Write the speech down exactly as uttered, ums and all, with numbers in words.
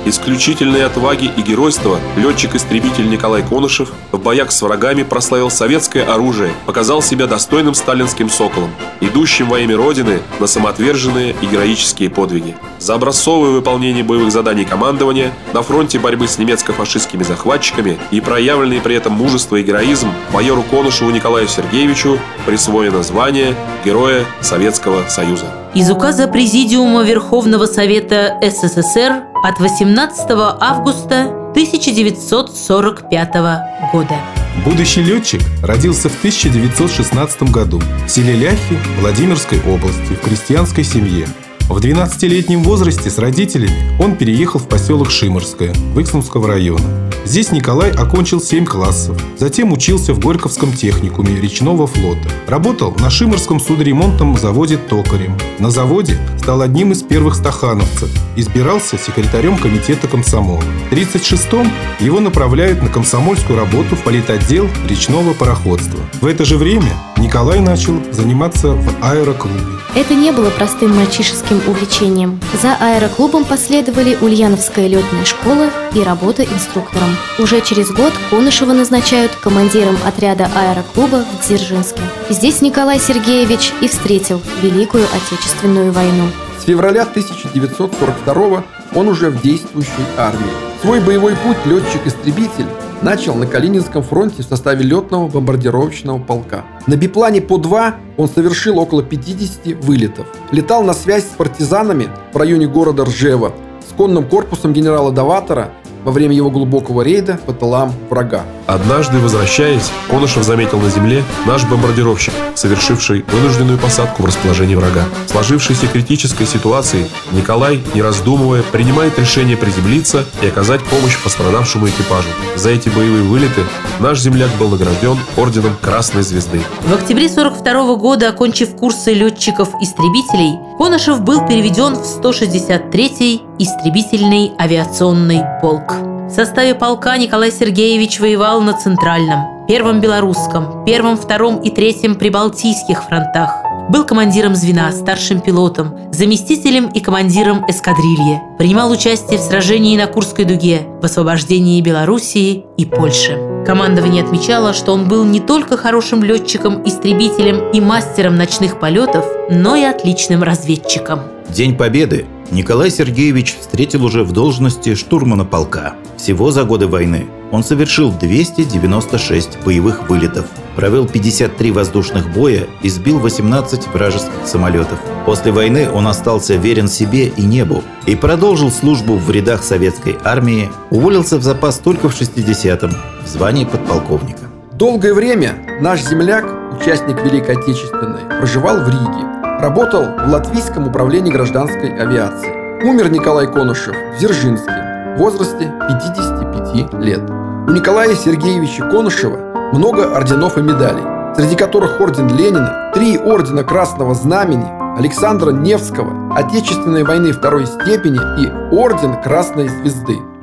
исключительной отваги и геройства летчик-истребитель Николай Конышев в боях с врагами прославил советское оружие, показал себя достойным сталинским соколом, идущим во имя Родины на самоотверженные и героические подвиги. За образцовое выполнение боевых заданий командования на фронте борьбы с немецко-фашистскими захватчиками и проявленный при этом мужество и героизм майору Конышеву Николаю Сергеевичу присвоено звание Героя Советского Союза. Из указа Президиума Верховного Совета СССР от восемнадцатого августа тысяча девятьсот сорок пятого года. Будущий летчик родился в тысяча девятьсот шестнадцатом году в селе Ляхи Владимирской области в крестьянской семье. В двенадцатилетнем возрасте с родителями он переехал в поселок Шиморское Выксумского района. Здесь Николай окончил семь классов, затем учился в Горьковском техникуме речного флота. Работал на Шиморском судоремонтном заводе токарем. На заводе стал одним из первых стахановцев, избирался секретарем комитета комсомола. В тридцать шестом его направляют на комсомольскую работу в политотдел речного пароходства. В это же время Николай начал заниматься в аэроклубе. Это не было простым мальчишеским увлечением. За аэроклубом последовали Ульяновская летная школа и работа инструктором. Уже через год Конышева назначают командиром отряда аэроклуба в Дзержинске. Здесь Николай Сергеевич и встретил Великую Отечественную войну. С февраля тысяча девятьсот сорок второго он уже в действующей армии. Свой боевой путь летчик-истребитель начал на Калининском фронте в составе летного бомбардировочного полка. На биплане По-два он совершил около пятидесяти вылетов. Летал на связь с партизанами в районе города Ржева с конным корпусом генерала Даватора во время его глубокого рейда по тылам врага. Однажды, возвращаясь, Конышев заметил на земле наш бомбардировщик, совершивший вынужденную посадку в расположении врага. В сложившейся критической ситуации Николай, не раздумывая, принимает решение приземлиться и оказать помощь пострадавшему экипажу. За эти боевые вылеты наш земляк был награжден орденом Красной Звезды. В октябре сорок второго года, окончив курсы летчиков-истребителей, Конышев был переведен в сто шестьдесят третий истребительный авиационный полк. В составе полка Николай Сергеевич воевал на Центральном, Первом Белорусском, Первом, Втором и Третьем Прибалтийских фронтах. Был командиром звена, старшим пилотом, заместителем и командиром эскадрильи. Принимал участие в сражении на Курской дуге, в освобождении Белоруссии и Польши. Командование отмечало, что он был не только хорошим летчиком, истребителем и мастером ночных полетов, но и отличным разведчиком. День Победы Николай Сергеевич встретил уже в должности штурмана полка. Всего за годы войны он совершил двести девяносто шесть боевых вылетов, провел пятьдесят три воздушных боя и сбил восемнадцать вражеских самолетов. После войны он остался верен себе и небу и продолжил службу в рядах советской армии, уволился в запас только в шестидесятом в звании подполковника. Долгое время наш земляк, участник Великой Отечественной, проживал в Риге. Работал в Латвийском управлении гражданской авиации. Умер Николай Конышев в Дзержинске в возрасте пятидесяти пяти лет. У Николая Сергеевича Конышева много орденов и медалей, среди которых орден Ленина, три ордена Красного Знамени, Александра Невского, Отечественной войны второй степени и орден Красной Звезды.